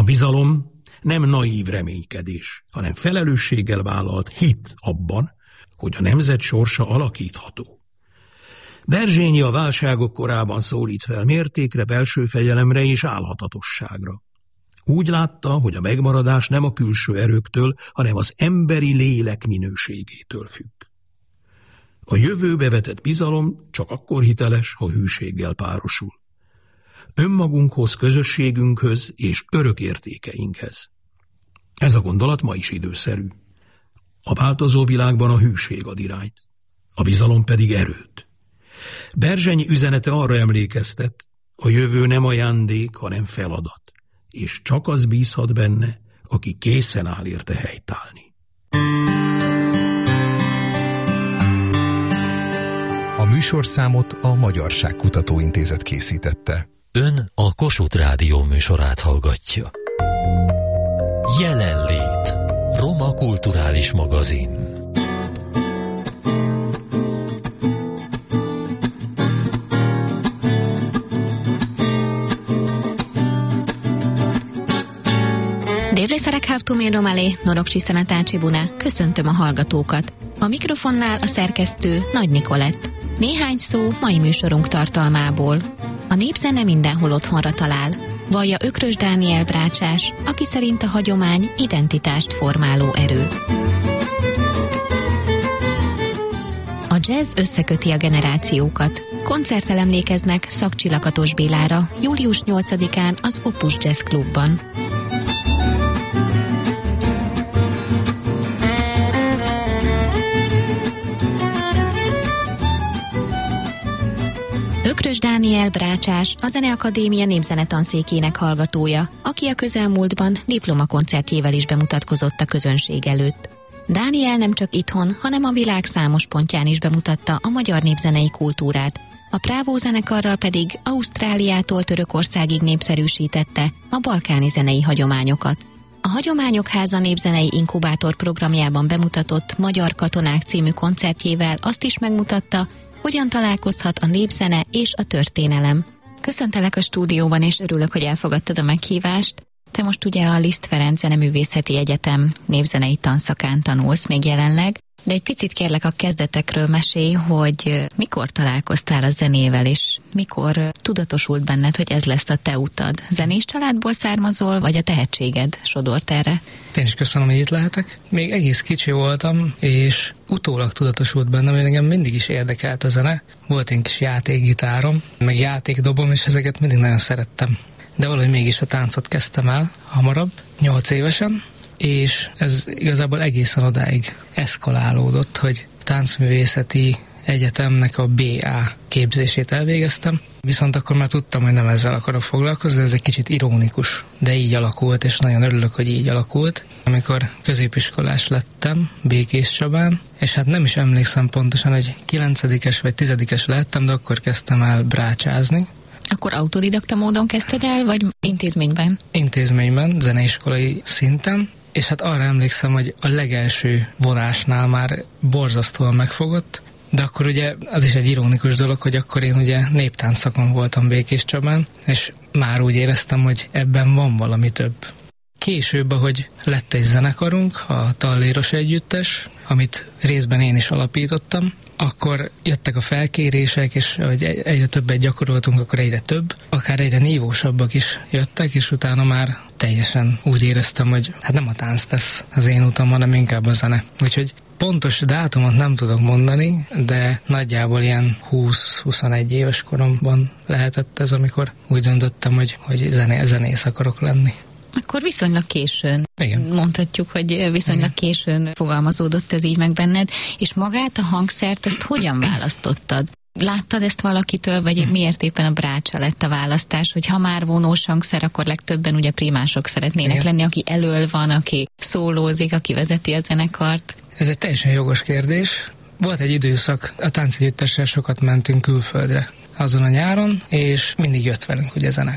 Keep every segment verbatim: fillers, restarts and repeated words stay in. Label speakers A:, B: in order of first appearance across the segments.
A: bizalom nem naív reménykedés, hanem felelősséggel vállalt hit abban, hogy a nemzet sorsa alakítható. Berzsenyi a válságok korában szólít fel mértékre, belső fegyelemre és álhatatosságra. Úgy látta, hogy a megmaradás nem a külső erőktől, hanem az emberi lélek minőségétől függ. A jövőbe vetett bizalom csak akkor hiteles, ha hűséggel párosul. Önmagunkhoz, közösségünkhöz és örök értékeinkhez. Ez a gondolat ma is időszerű. A változó világban a hűség ad irányt, a bizalom pedig erőt. Berzsenyi üzenete arra emlékeztet, a jövő nem ajándék, hanem feladat, és csak az bízhat benne, aki készen áll érte helytállni.
B: A műsorszámot a Magyarságkutató Intézet készítette.
C: Ön a Kossuth Rádió műsorát hallgatja. Jelenlét. Roma kulturális magazin.
D: Dévlészerek hávtumén romalé, norokcsi szenetácsi buná, köszöntöm a hallgatókat. A mikrofonnál a szerkesztő Nagy Nikolett. Néhány szó mai műsorunk tartalmából. A népzene mindenhol otthonra talál. Vallja Ökrös Dániel brácsás, aki szerint a hagyomány identitást formáló erő. A jazz összeköti a generációkat. Koncerttel emlékeznek Szakcsi Lakatos Bélára július nyolcadikán az Opus Jazz Klubban. Ökrös Dániel brácsás, a Zeneakadémia népzenetanszékének hallgatója, aki a közelmúltban diplomakoncertjével is bemutatkozott a közönség előtt. Dániel nem csak itthon, hanem a világ számos pontján is bemutatta a magyar népzenei kultúrát, a Bravo zenekarral pedig Ausztráliától Törökországig népszerűsítette a balkáni zenei hagyományokat. A Hagyományok Háza népzenei inkubátor programjában bemutatott Magyar Katonák című koncertjével azt is megmutatta, hogyan találkozhat a népzene és a történelem. Köszöntelek a stúdióban, és örülök, hogy elfogadtad a meghívást. Te most ugye a Liszt Ferenc Zeneművészeti Egyetem népzenei tanszakán tanulsz még jelenleg, de egy picit kérlek a kezdetekről mesélj, hogy mikor találkoztál a zenével, és mikor tudatosult benned, hogy ez lesz a te utad. Zenés családból származol, vagy a tehetséged sodort erre?
E: Én is köszönöm, hogy itt lehetek. Még egész kicsi voltam, és utólag tudatosult bennem, hogy engem mindig is érdekelt a zene. Volt egy kis játékgitárom, meg játékdobom, és ezeket mindig nagyon szerettem. De valahogy mégis a táncot kezdtem el hamarabb, nyolc évesen, és ez igazából egészen odáig eszkalálódott, hogy táncművészeti egyetemnek a bé á képzését elvégeztem, viszont akkor már tudtam, hogy nem ezzel akarok foglalkozni, de ez egy kicsit ironikus, de így alakult, és nagyon örülök, hogy így alakult. Amikor középiskolás lettem Békéscsabán, és hát nem is emlékszem pontosan, hogy kilencedikes vagy tizedikes lettem, de akkor kezdtem el brácsázni.
D: Akkor autodidakta módon kezdted el, vagy intézményben?
E: Intézményben, zeneiskolai szinten, és hát arra emlékszem, hogy a legelső vonásnál már borzasztóan megfogott, de akkor ugye az is egy ironikus dolog, hogy akkor én ugye néptáncszakon voltam Békéscsabán, és már úgy éreztem, hogy ebben van valami több. Később, ahogy lett egy zenekarunk, a Talléros Együttes, amit részben én is alapítottam, akkor jöttek a felkérések, és ahogy egyre többet gyakoroltunk, akkor egyre több, akár egyre nívósabbak is jöttek, és utána már teljesen úgy éreztem, hogy hát nem a tánc lesz az én utam, hanem inkább a zene. Úgyhogy pontos dátumot nem tudok mondani, de nagyjából ilyen húsz-huszonegy éves koromban lehetett ez, amikor úgy döntöttem, hogy, hogy zené, zenész akarok lenni.
D: Akkor viszonylag későn.
E: Igen.
D: Mondhatjuk, hogy viszonylag későn fogalmazódott ez így meg benned, és magát a hangszert, ezt hogyan választottad? Láttad ezt valakitől, vagy hmm. miért éppen a brácsa lett a választás, hogy ha már vonós hangszer, akkor legtöbben ugye primások szeretnének Igen. lenni, aki elől van, aki szólózik, aki vezeti a zenekart?
E: Ez egy teljesen jogos kérdés. Volt egy időszak, a táncegyüttessel sokat mentünk külföldre azon a nyáron, és mindig jött velünk ugye zenekar.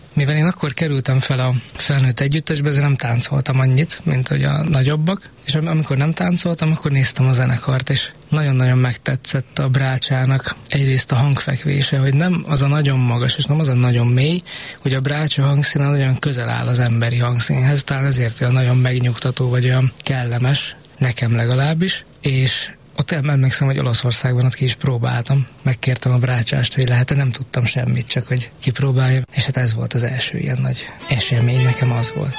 E: mivel én akkor kerültem fel a felnőtt együttesbe, ezért nem táncoltam annyit, mint hogy a nagyobbak, és amikor nem táncoltam, akkor néztem a zenekart, és nagyon-nagyon megtetszett a Brácsának egyrészt a hangfekvése, hogy nem az a nagyon magas, és nem az a nagyon mély, hogy a Brácsa hangszíne nagyon közel áll az emberi hangszínhez, talán ezért olyan nagyon megnyugtató, vagy olyan kellemes, nekem legalábbis, és ott emlékszem, hogy Olaszországban ott ki is próbáltam. Megkértem a Brácsást, hogy lehet, nem tudtam semmit, csak hogy kipróbáljam. És hát ez volt az első ilyen nagy esemény, nekem az volt.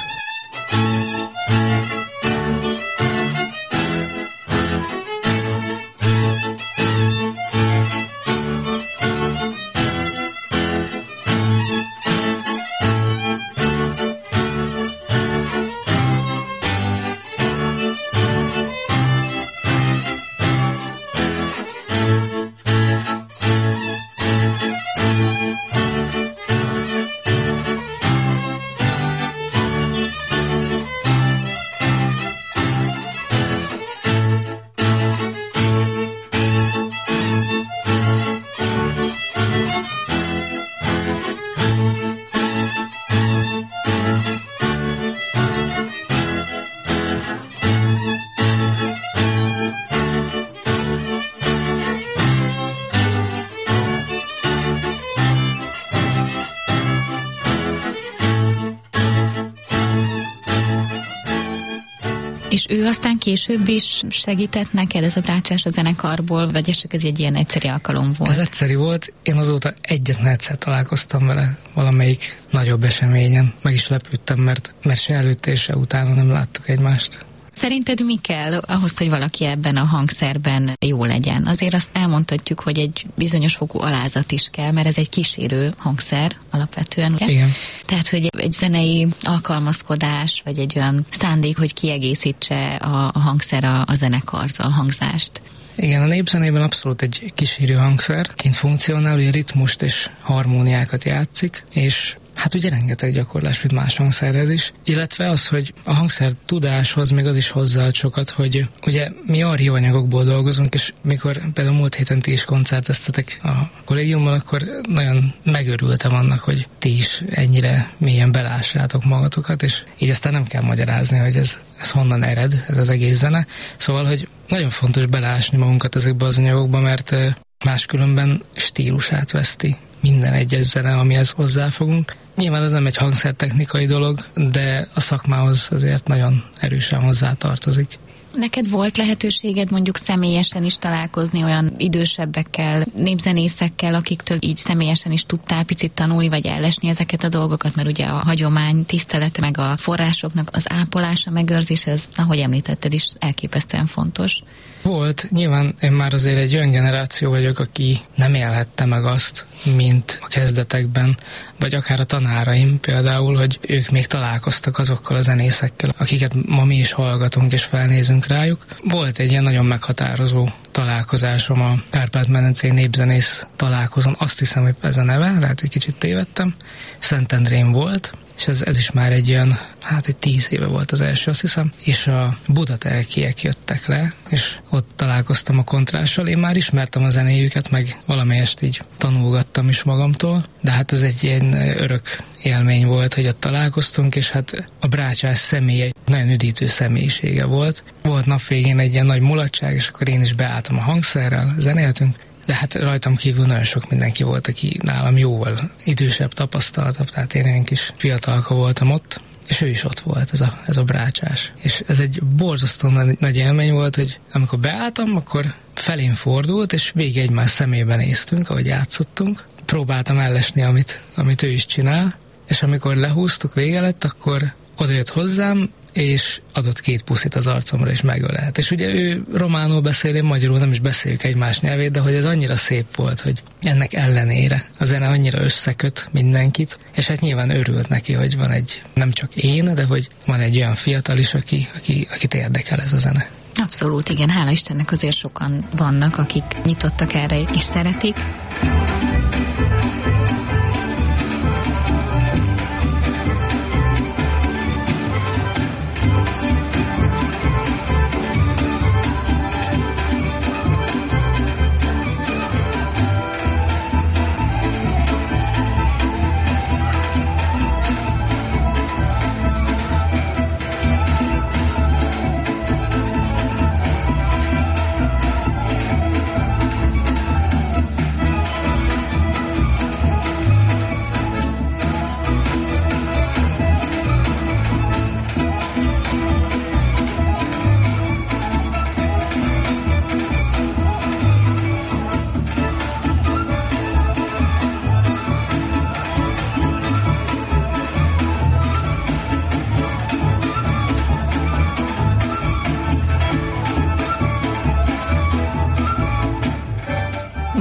D: És ő aztán később is segített neked, ez a Brácsás a zenekarból, vagy ez csak ez egy ilyen egyszeri alkalom volt?
E: Ez egyszeri volt, én azóta egyetlen egyszer találkoztam vele valamelyik nagyobb eseményen. Meg is lepődtem, mert, mert se előtte és se utána nem láttuk egymást.
D: Szerinted mi kell ahhoz, hogy valaki ebben a hangszerben jó legyen? Azért azt elmondhatjuk, hogy egy bizonyos fokú alázat is kell, mert ez egy kísérő hangszer alapvetően. Ugye?
E: Igen.
D: Tehát, hogy egy zenei alkalmazkodás, vagy egy olyan szándék, hogy kiegészítse a, a hangszer a, a zenekart, a hangzást.
E: Igen, a népzenében abszolút egy kísérő hangszerként funkcionál, ugye ritmust és harmóniákat játszik, és hát ugye rengeteg gyakorlás, mint más hangszerhez is. Illetve az, hogy a hangszer tudáshoz még az is hozzáad sokat, hogy ugye mi archívanyagokból dolgozunk, és mikor például múlt héten ti is koncerteztetek a kollégiumban, akkor nagyon megörültem annak, hogy ti is ennyire mélyen belássátok magatokat, és így aztán nem kell magyarázni, hogy ez, ez honnan ered, ez az egész zene. Szóval, hogy nagyon fontos belásni magunkat ezekbe az anyagokba, mert máskülönben stílusát veszti minden egyes zene, amihez hozzáfogunk. Nyilván ez nem egy hangszertechnikai dolog, de a szakmához azért nagyon erősen hozzátartozik.
D: Neked volt lehetőséged mondjuk személyesen is találkozni olyan idősebbekkel, népzenészekkel, akiktől így személyesen is tudtál picit tanulni, vagy ellesni ezeket a dolgokat, mert ugye a hagyomány tisztelete, meg a forrásoknak az ápolása, megőrzése, ez, ahogy említetted is, elképesztően fontos.
E: Volt. Nyilván én már azért egy olyan generáció vagyok, aki nem élhette meg azt, mint a kezdetekben, vagy akár a tanáraim például, hogy ők még találkoztak azokkal a zenészekkel, akiket ma mi is hallgatunk és felnézünk rájuk. Volt egy ilyen nagyon meghatározó találkozásom a Kárpát-medencei népzenész találkozón, azt hiszem, hogy ez a neve, lehet, hogy kicsit tévedtem, Szentendrén volt, és ez, ez is már egy olyan, hát egy tíz éve volt az első, azt hiszem, és a Budatelkiek jöttek le, és ott találkoztam a kontrással. Én már ismertem a zenéjüket, meg valamelyest így tanulgattam is magamtól, de hát ez egy ilyen örök élmény volt, hogy ott találkoztunk, és hát a Brácsás személye nagyon üdítő személyisége volt. Volt nap végén egy ilyen nagy mulatság, és akkor én is beálltam a hangszerrel, zenéltünk, de hát rajtam kívül nagyon sok mindenki volt, aki nálam jóval idősebb, tapasztaltabb, tehát én egy kis fiatalka voltam ott, és ő is ott volt, ez a, ez a Brácsás. És ez egy borzasztó nagy élmény volt, hogy amikor beálltam, akkor felén fordult, és végig egymás szemébe néztünk, ahogy játszottunk. Próbáltam ellesni, amit, amit ő is csinál, és amikor lehúztuk, vége lett, akkor oda jött hozzám, és adott két puszit az arcomra, és megölelt. És ugye ő románul beszél, én magyarul, nem is beszéljük egymás nyelvét, de hogy ez annyira szép volt, hogy ennek ellenére a zene annyira összeköt mindenkit, és hát nyilván örült neki, hogy van egy, nem csak én, de hogy van egy olyan fiatal is, aki, aki, akit érdekel ez a zene.
D: Abszolút, igen, hála Istennek azért sokan vannak, akik nyitottak erre és szeretik.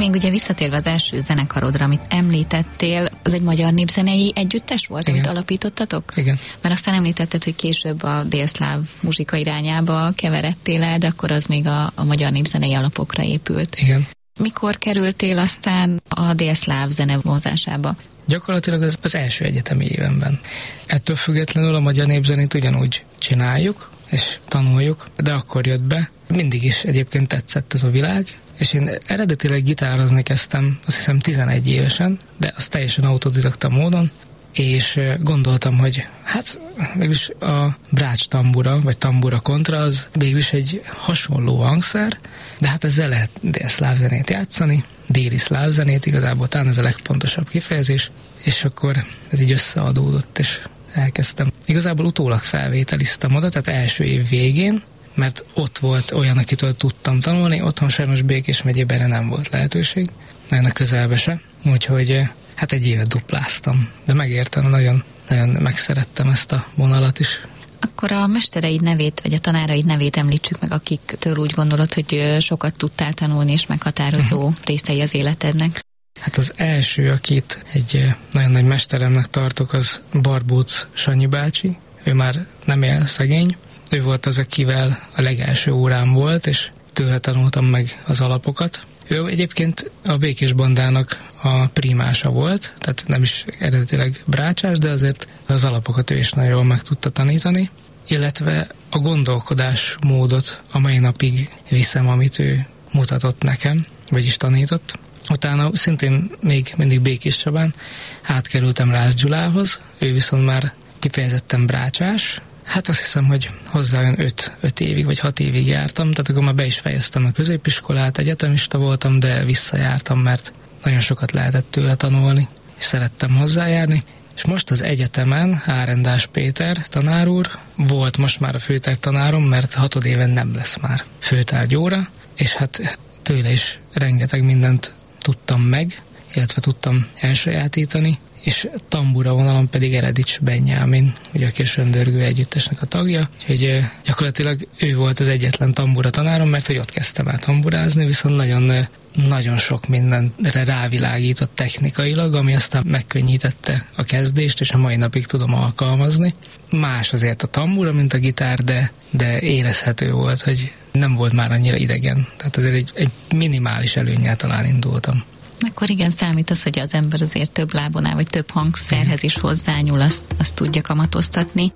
D: Még ugye visszatérve az első zenekarodra, amit említettél, az egy magyar népzenei együttes volt, igen, amit alapítottatok?
E: Igen.
D: Mert aztán említetted, hogy később a délszláv muzsika irányába keveredtél el, de akkor az még a, a magyar népzenei alapokra épült.
E: Igen.
D: Mikor kerültél aztán a délszláv zene vonzásába?
E: Gyakorlatilag az, az első egyetemi évenben. Ettől függetlenül a magyar népzenét ugyanúgy csináljuk, és tanuljuk, de akkor jött be. Mindig is egyébként tetszett ez a világ, és én eredetileg gitározni kezdtem, azt hiszem tizenegy évesen, de az teljesen autodidakta módon, és gondoltam, hogy hát mégis a brács tambura, vagy tambura kontra az mégis egy hasonló hangszer, de hát ezzel lehet délszláv zenét játszani, déli szláv zenét, igazából talán ez a legpontosabb kifejezés, és akkor ez így összeadódott, és elkezdtem. Igazából utólag felvételiztem oda, tehát első év végén, mert ott volt olyan, akitől tudtam tanulni, otthon sajnos Békés megyében erre nem volt lehetőség, nagyon a közelbe se, úgyhogy hát egy évet dupláztam, de megértem, nagyon, nagyon megszerettem ezt a vonalat is.
D: Akkor a mestereid nevét, vagy a tanáraid nevét említsük meg, akiktől úgy gondolod, hogy sokat tudtál tanulni, és meghatározó uh-huh. részei az életednek.
E: Hát az első, akit egy nagyon nagy mesteremnek tartok, az Barbóc Sanyi bácsi. Ő már nem él, szegény. Ő volt az, akivel a legelső órám volt, és tőle tanultam meg az alapokat. Ő egyébként a Békés bandának a primása volt, tehát nem is eredetileg brácsás, de azért az alapokat ő is nagyon jól meg tudta tanítani, illetve a gondolkodásmódot a mai napig viszem, amit ő mutatott nekem, vagyis tanított. Utána szintén még mindig Békés Csabán átkerültem Rász Gyulához, ő viszont már kifejezetten brácsás. Hát azt hiszem, hogy hozzá olyan öt, öt évig vagy hat évig jártam, tehát akkor már be is fejeztem a középiskolát, egyetemista voltam, de visszajártam, mert nagyon sokat lehetett tőle tanulni, és szerettem hozzájárni. És most az egyetemen Árendás Péter tanár úr volt most már a főtártanárom, mert hatod éven nem lesz már főtárgyóra, és hát tőle is rengeteg mindent tudtam meg, illetve tudtam elsajátítani, és tambura vonalon pedig Eredics Benyámin, ugye aki a Söndörgő együttesnek a tagja, úgyhogy gyakorlatilag ő volt az egyetlen tambura tanárom, mert hogy ott kezdtem el tamburázni, viszont nagyon, nagyon sok mindenre rávilágított technikailag, ami aztán megkönnyítette a kezdést, és a mai napig tudom alkalmazni. Más azért a tambura, mint a gitár, de, de érezhető volt, hogy nem volt már annyira idegen. Tehát azért egy, egy minimális előnnyel talán indultam.
D: Akkor igen, számít az, hogy az ember azért több lábon áll, vagy több hangszerhez is hozzányúl, azt, azt tudja kamatoztatni.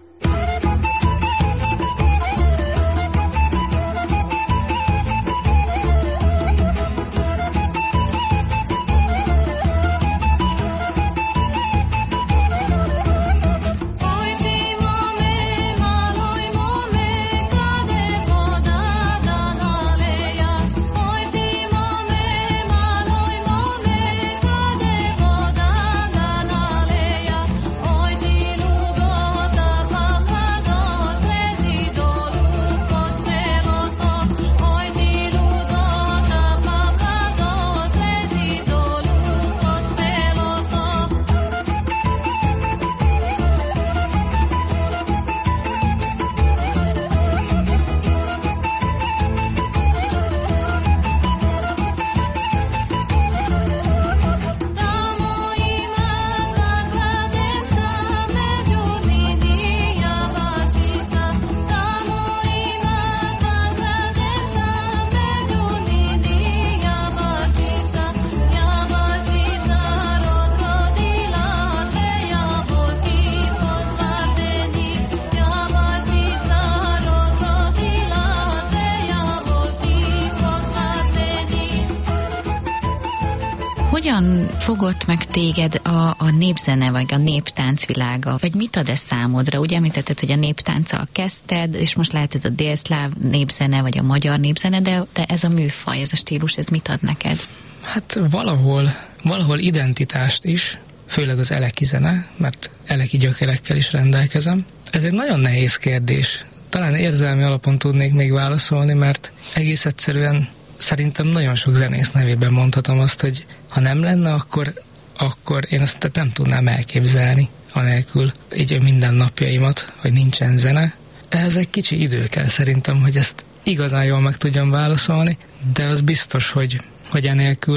D: Hogyan fogott meg téged a, a népzene, vagy a néptánc világa? Vagy mit ad ez számodra? Ugye említetted, hogy a néptánccal kezdted, és most lehet ez a délszláv népzene, vagy a magyar népzene, de, de ez a műfaj, ez a stílus, ez mit ad neked?
E: Hát valahol, valahol identitást is, főleg az eleki zene, mert eleki gyökerekkel is rendelkezem. Ez egy nagyon nehéz kérdés. Talán érzelmi alapon tudnék még válaszolni, mert egész egyszerűen szerintem nagyon sok zenész nevében mondhatom azt, hogy ha nem lenne, akkor, akkor én azt nem tudnám elképzelni anélkül így mindennapjaimat, hogy nincsen zene. Ehhez egy kicsi idő kell szerintem, hogy ezt igazán jól meg tudjam válaszolni, de az biztos, hogy, hogy enélkül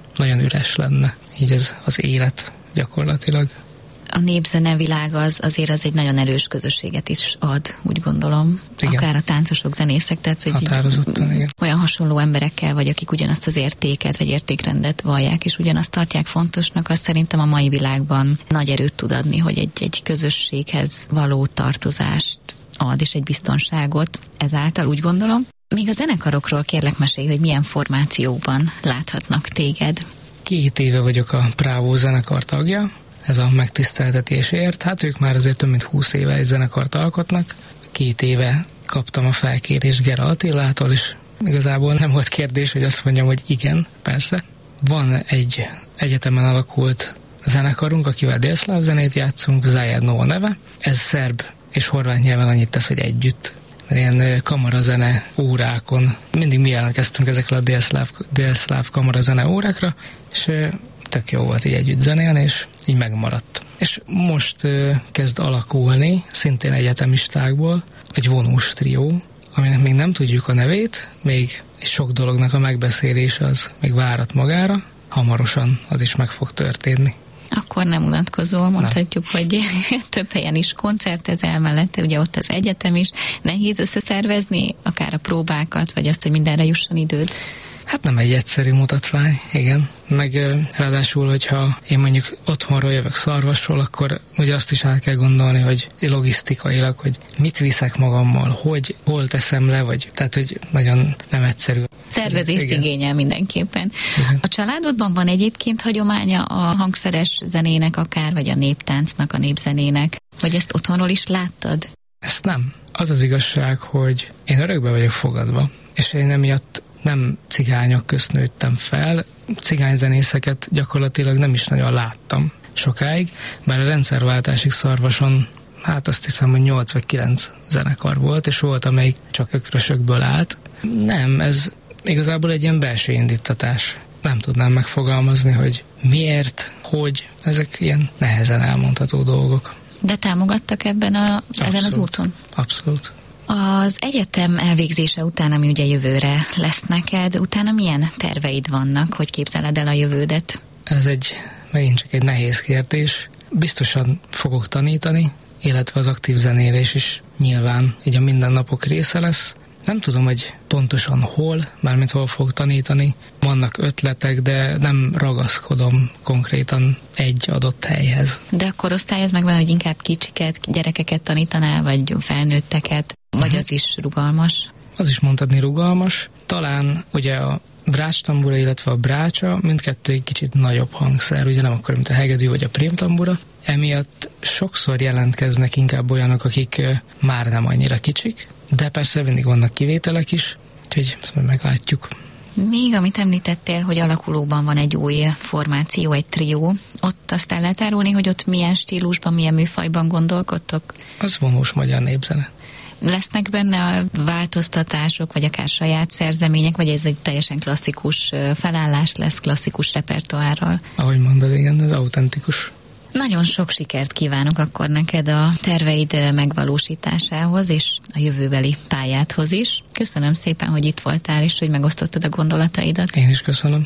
E: nagyon üres lenne így ez az élet gyakorlatilag.
D: A népzene világ az azért az egy nagyon erős közösséget is ad, úgy gondolom. Igen. Akár a táncosok, zenészek, tehát hogy
E: határozottan, igen.
D: Olyan hasonló emberekkel vagy, akik ugyanazt az értéket vagy értékrendet vallják, és ugyanazt tartják fontosnak, azt szerintem a mai világban nagy erőt tud adni, hogy egy, egy közösséghez való tartozást ad, és egy biztonságot ezáltal, úgy gondolom. Még a zenekarokról kérlek mesélj, hogy milyen formációban láthatnak téged.
E: Két éve vagyok a Bravo zenekar tagja, ez a megtiszteltetésért. Hát ők már azért több mint húsz éve egy zenekart alkotnak. Két éve kaptam a felkérést Gera Attilától, és igazából nem volt kérdés, hogy azt mondjam, hogy igen, persze. Van egy egyetemen alakult zenekarunk, akivel délszláv zenét játszunk, Zajed Nova neve. Ez szerb és horvát nyelven annyit tesz, hogy együtt. Ilyen kamarazene órákon. Mindig mi jelentkeztünk ezekre a délszláv, délszláv kamarazene órákra, és tök jó volt így együtt zenélni, és így megmaradt. És most uh, kezd alakulni, szintén egyetemistákból, egy vonós trió, aminek még nem tudjuk a nevét, még sok dolognak a megbeszélése az még várat magára, hamarosan az is meg fog történni.
D: Akkor nem unatkozol, mondhatjuk, nem. Hogy több helyen is koncertezel mellette, ugye ott az egyetem is. Nehéz összeszervezni akár a próbákat, vagy azt, hogy mindenre jusson időd?
E: Hát nem egy egyszerű mutatvány, igen. Meg ráadásul, hogyha én mondjuk otthonról jövök Szarvasról, akkor ugye azt is át kell gondolni, hogy logisztikailag, hogy mit viszek magammal, hogy hol teszem le, vagy tehát, hogy nagyon nem egyszerű.
D: Szervezést igen. Igényel mindenképpen. Igen. A családodban van egyébként hagyománya a hangszeres zenének akár, vagy a néptáncnak, a népzenének? Vagy ezt otthonról is láttad?
E: Ezt nem. Az az igazság, hogy én örökbe vagyok fogadva, és én emiatt nem cigányok közt nőttem fel, cigányzenészeket gyakorlatilag nem is nagyon láttam sokáig, bár a rendszerváltásig Szarvason, hát azt hiszem, hogy nyolc vagy kilenc zenekar volt, és volt, amelyik csak ökrösökből állt. Nem, ez igazából egy ilyen belső indítatás. Nem tudnám megfogalmazni, hogy miért, hogy, ezek ilyen nehezen elmondható dolgok.
D: De támogattak ebben a, ezen az úton?
E: Abszolút.
D: Az egyetem elvégzése után, ami ugye jövőre lesz neked, utána milyen terveid vannak, hogy képzeled el a jövődet?
E: Ez egy, megint csak egy nehéz kérdés. Biztosan fogok tanítani, illetve az aktív zenélés is nyilván így a mindennapok része lesz. Nem tudom, hogy pontosan hol, mármint hol fogok tanítani. Vannak ötletek, de nem ragaszkodom konkrétan egy adott helyhez.
D: De a korosztály ez megvan, hogy inkább kicsiket, gyerekeket tanítanál, vagy felnőtteket, vagy uh-huh. az is rugalmas?
E: Az is mondhatni rugalmas. Talán ugye a brácstambura, illetve a brácsa, mindkettő egy kicsit nagyobb hangszer, ugye nem akkor, mint a hegedű vagy a prémtambura. Emiatt sokszor jelentkeznek inkább olyanok, akik már nem annyira kicsik, de persze mindig vannak kivételek is, úgyhogy ezt majd meglátjuk.
D: Még amit említettél, hogy alakulóban van egy új formáció, egy trió, ott azt el lehet árulni, hogy ott milyen stílusban, milyen műfajban gondolkodtok?
E: Az vonós magyar népzene.
D: Lesznek benne a változtatások, vagy akár saját szerzemények, vagy ez egy teljesen klasszikus felállás lesz, klasszikus repertoárral?
E: Ahogy mondod, igen, ez autentikus.
D: Nagyon sok sikert kívánok akkor neked a terveid megvalósításához, és a jövőbeli pályádhoz is. Köszönöm szépen, hogy itt voltál, és hogy megosztottad a gondolataidat.
E: Én is köszönöm.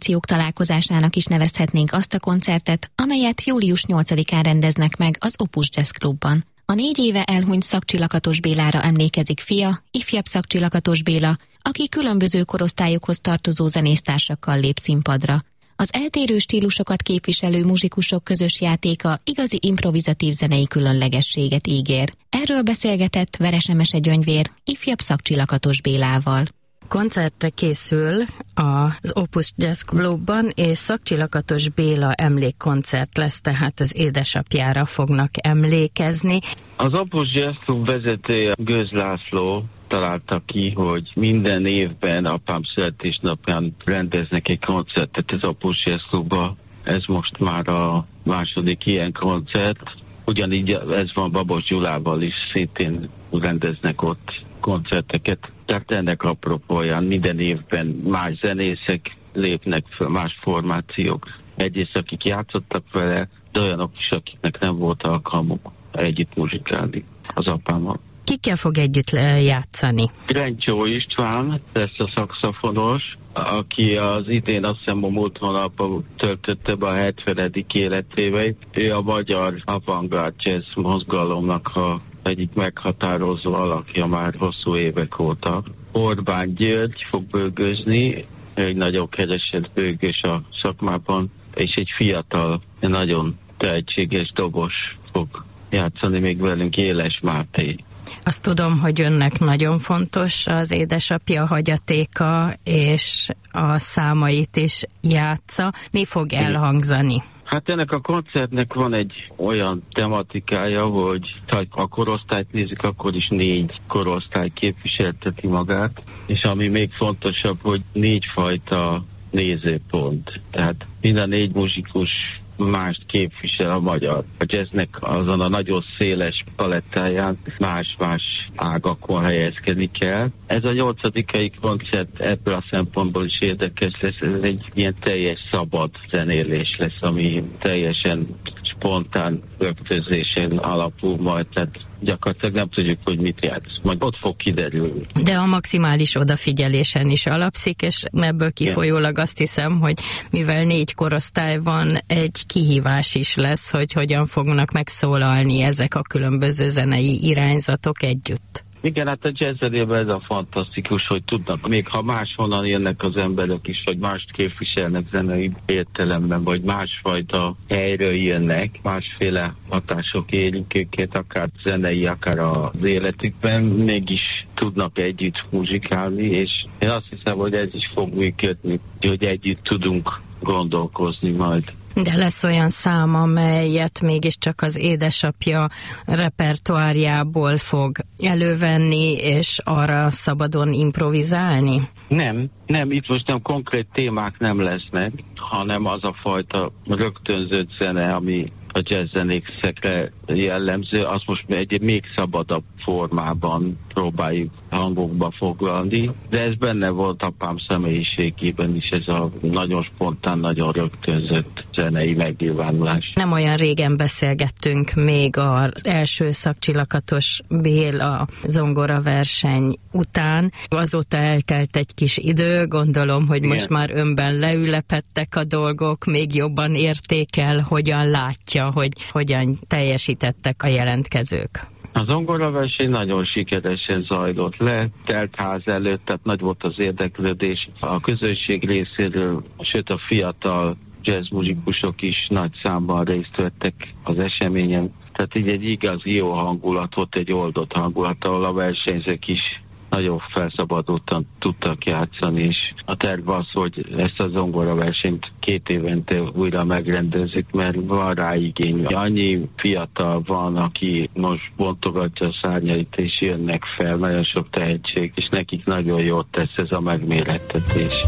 D: generációk találkozásának is nevezhetnénk azt a koncertet, amelyet július nyolcadikán rendeznek meg az Opus Jazz Klubban. A négy éve elhunyt Szakcsi Lakatos Bélára emlékezik fia, ifjabb Szakcsi Lakatos Béla, aki különböző korosztályokhoz tartozó zenésztársakkal lép színpadra. Az eltérő stílusokat képviselő muzsikusok közös játéka igazi improvizatív zenei különlegességet ígér. Erről beszélgetett Veres Emese Gyöngyvér ifjabb Szakcsi Lakatos Bélával.
F: Koncertre készül az Opus Jazz Klubban, és Szakcsi Lakatos Béla emlékkoncert lesz, tehát az édesapjára fognak emlékezni.
G: Az Opus Jazz Klub vezetője Göz László találta ki, hogy minden évben apám születésnapján rendeznek egy koncertet az Opus Jazz Klubba. Ez most már a második ilyen koncert. Ugyanígy ez van Babos Gyulával is, szintén rendeznek ott koncerteket. Tehát ennek apropóján minden évben más zenészek lépnek fel, más formációk. Egyrészt akik játszottak vele, de olyanok is, akiknek nem volt alkalmuk együtt muzsikálni az apámmal.
F: Kikkel fog együtt játszani?
G: Grencsó István lesz a szaxofonos, aki az idén azt hiszem a múlt hónapban töltötte be a hetvenedik életéveit. Ő a magyar avantgárd jazz mozgalomnak a egyik meghatározó alakja már hosszú évek óta. Orbán György fog bőgözni, egy nagyon keresett bőgös a szakmában, és egy fiatal, nagyon tehetséges dobos fog játszani még velünk, Éles Máté.
F: Azt tudom, hogy önnek nagyon fontos az édesapja hagyatéka, és a számait is játsza. Mi fog elhangzani?
G: Hát ennek a koncertnek van egy olyan tematikája, hogy ha a korosztályt nézik, akkor is négy korosztály képviselteti magát, és ami még fontosabb, hogy négyfajta nézőpont. Tehát minden négy muzsikus mást képvisel a magyar. A jazznek azon a nagyon széles palettáján más-más ágakon helyezkedik el. Ez a nyolcadikai koncert ebből a szempontból is érdekes lesz. Ez egy ilyen teljes szabad zenélés lesz, ami teljesen spontán rögtözésen alapul majd, tehát gyakorlatilag nem tudjuk, hogy mit játsz. Majd ott fog kiderülni.
F: De a maximális odafigyelésen is alapszik, és ebből kifolyólag azt hiszem, hogy mivel négy korosztály van, egy kihívás is lesz, hogy hogyan fognak megszólalni ezek a különböző zenei irányzatok együtt.
G: Igen, hát a jazzzenében ez a fantasztikus, hogy tudnak, még ha máshonnan jönnek az emberek is, hogy mást képviselnek zenei értelemben, vagy másfajta helyről jönnek, másféle hatások érik őket, akár zenei, akár az életükben, mégis tudnak együtt muzsikálni, és én azt hiszem, hogy ez is fog működni, hogy együtt tudunk gondolkozni majd.
F: De lesz olyan szám, amelyet mégiscsak az édesapja repertoárjából fog elővenni, és arra szabadon improvizálni?
G: Nem, nem, itt most nem konkrét témák nem lesznek, hanem az a fajta rögtönzött zene, ami a jazzzenészekre jellemző, azt most egy még szabadabb formában próbáljuk hangokba foglalni, de ez benne volt apám személyiségében is, ez a nagyon spontán, nagyon rögtönzött zenei megnyilvánulás.
F: Nem olyan régen beszélgettünk még az első Szakcsi Lakatos Béla zongora verseny után. Azóta eltelt egy kis idő, gondolom, hogy most Igen. már önben leülepedtek a dolgok, még jobban értékel, hogyan látja, hogy hogyan teljesítettek a jelentkezők.
G: A zongoraverseny nagyon sikeresen zajlott le, telt ház előtt, tehát nagy volt az érdeklődés a közönség részéről, sőt a fiatal jazzmuzikusok is nagy számban részt vettek az eseményen. Tehát így egy igazi jó hangulat volt, egy oldott hangulat, ahol a versenyzők is nagyon felszabadultan tudtak játszani, és a terv az, hogy ezt a zongoraversenyt két évente újra megrendezik, mert van rá igény. Annyi fiatal van, aki most bontogatja a szárnyait, és jönnek fel, nagyon sok tehetség, és nekik nagyon jót tesz ez a megmérettetés.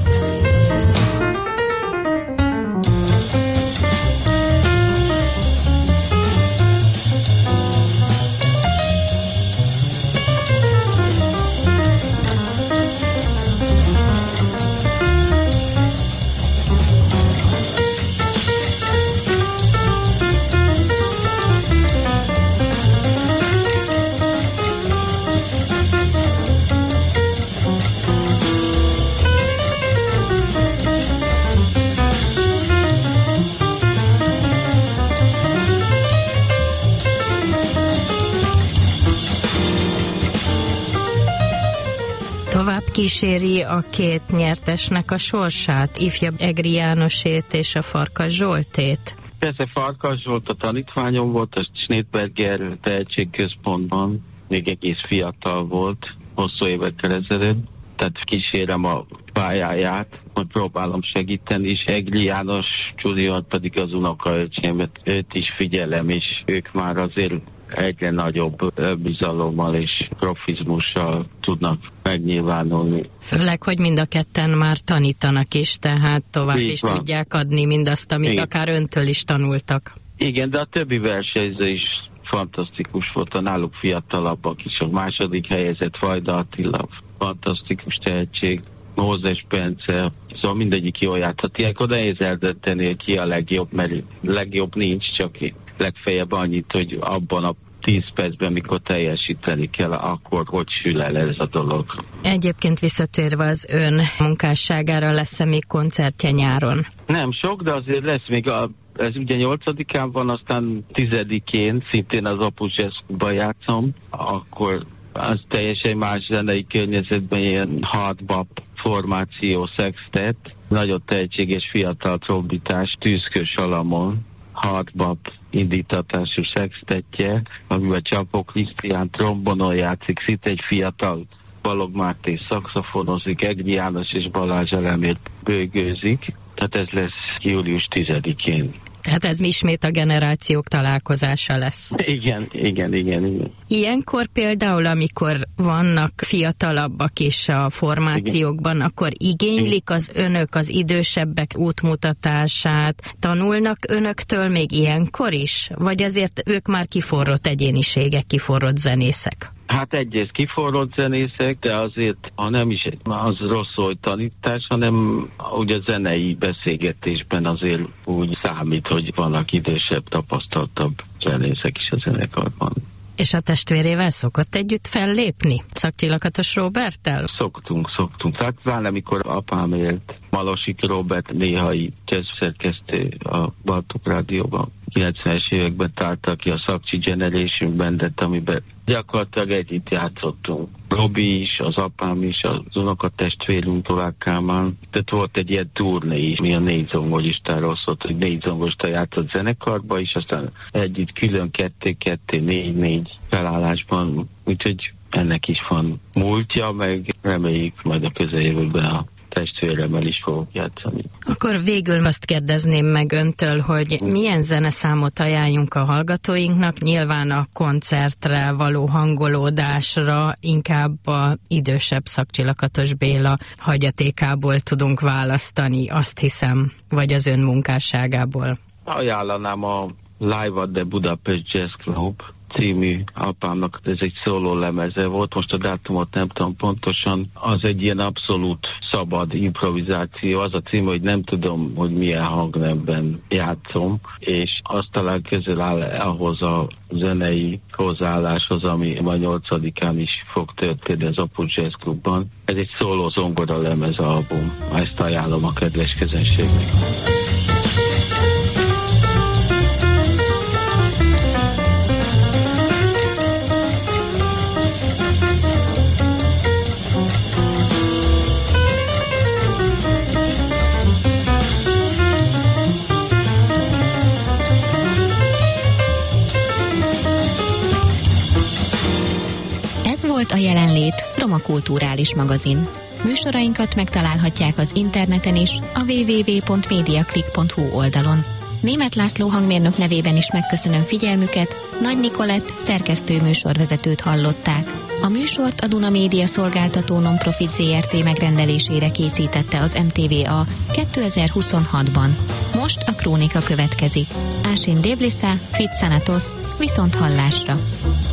F: kíséri a két nyertesnek a sorsát, ifjabb Egri Jánosét és a Farkas Zsoltét?
G: Persze Farkas Zsolt a tanítványom volt, a Schneidberger Tehetségközpontban, még egész fiatal volt, hosszú évekkel ezelőtt, tehát kísérem a pályáját, hogy próbálom segíteni, és Egri János Junior pedig az unokaöcsémet, őt is figyelem, és ők már azért egyre nagyobb bizalommal és profizmussal tudnak megnyilvánulni.
F: Főleg, hogy mind a ketten már tanítanak is, tehát tovább
G: Így
F: is
G: van.
F: tudják adni mindazt, amit
G: Így.
F: akár öntől is tanultak.
G: Igen, de a többi versenyző is fantasztikus volt, a náluk fiatalabbak is. A második helyezett Vajda Attila, fantasztikus tehetség, Mózes Bence, szóval mindegyik jól játszhat. Ilyenkor nehéz eldönteni, hogy ki a legjobb, mert legjobb nincs, csak legfeljebb annyit, hogy abban a tíz percben, mikor teljesíteni kell, akkor hogy sül el ez a dolog.
F: Egyébként visszatérve az ön munkásságára, lesz-e még koncertje nyáron?
G: Nem sok, de azért lesz még a ez ugye nyolcadikán van, aztán tizedikén szintén az Opus Jazz-ban játszom, akkor az teljesen más zenei környezetben ilyen hardbop formáció, sextet, nagyon tehetséges fiatal trombitás, Tűzkő Salamon, hardbop indítatású sextetje, amiben Csapó Krisztián trombonon játszik, szinte egy fiatal Balogh Máté szaxofonozik, Egri János és Balázs Elemér bőgőzik, tehát ez lesz július tizedikén.
F: Tehát ez ismét a generációk találkozása lesz.
G: Igen, igen, igen, igen.
F: Ilyenkor például, amikor vannak fiatalabbak is a formációkban, igen. akkor igénylik az önök, az idősebbek útmutatását, tanulnak önöktől még ilyenkor is? Vagy azért ők már kiforrott egyéniségek, kiforrott zenészek?
G: Hát egyrészt kiforrott zenészek, de azért, ha nem is az rossz, hogy tanítás, hanem ugye a zenei beszélgetésben azért úgy számít, hogy vannak idősebb, tapasztaltabb zenészek is a zenekarban.
F: És a testvérével szokott együtt fellépni? Szakcsillakatos Róberttel?
G: Szoktunk, szoktunk. Tehát pláne, amikor apám élt, Malosik Róbert néhai jazzszerkesztő a Bartók Rádióban. kilencvenes években tárta ki a Szakcsi Generation Bandet, amiben gyakorlatilag együtt játszottunk. Robi is, az apám is, az unokatestvérünk Torák Kálmán. Tehát volt egy ilyen turné is, mi a négy zongoristáról szólt, hogy négy zongorista játszott zenekarba, és aztán együtt külön ketté-ketté, négy-négy felállásban. Úgyhogy ennek is van múltja, meg reméljük majd a közeljövőben a testvéremmel is fogok játszani.
F: Akkor végül azt kérdezném meg öntől, hogy milyen zeneszámot ajánljunk a hallgatóinknak, nyilván a koncertre való hangolódásra inkább a idősebb Szakcsillakatos Béla hagyatékából tudunk választani, azt hiszem, vagy az ön munkásságából.
G: Ajánlanám a Live at the Budapest Jazz Club című apámnak, ez egy szóló lemeze volt, most a dátumot nem tudom pontosan, az egy ilyen abszolút szabad improvizáció, az a cím, hogy nem tudom, hogy milyen hangnemben játszom, és azt talán közel áll ahhoz a zenei hozzáálláshoz, ami ma nyolcadikán is fog történni az Opus Jazz Clubban. Ez egy szóló zongora lemez album, ezt ajánlom a kedves közönségnek.
D: Volt a Jelenlét, Roma Kulturális magazin. Műsorainkat megtalálhatják az interneten is, a double-u double-u double-u pont mediaclick pont hu oldalon. Németh László hangmérnök nevében is megköszönöm figyelmüket, Nagy Nikolett szerkesztő műsorvezetőt hallották. A műsort a Duna Média szolgáltató non-profit zé er té megrendelésére készítette az em té vé á kétezer-huszonhatban. Most a krónika következik. Ásin Dévliszá, Fit Szanatos, viszont hallásra!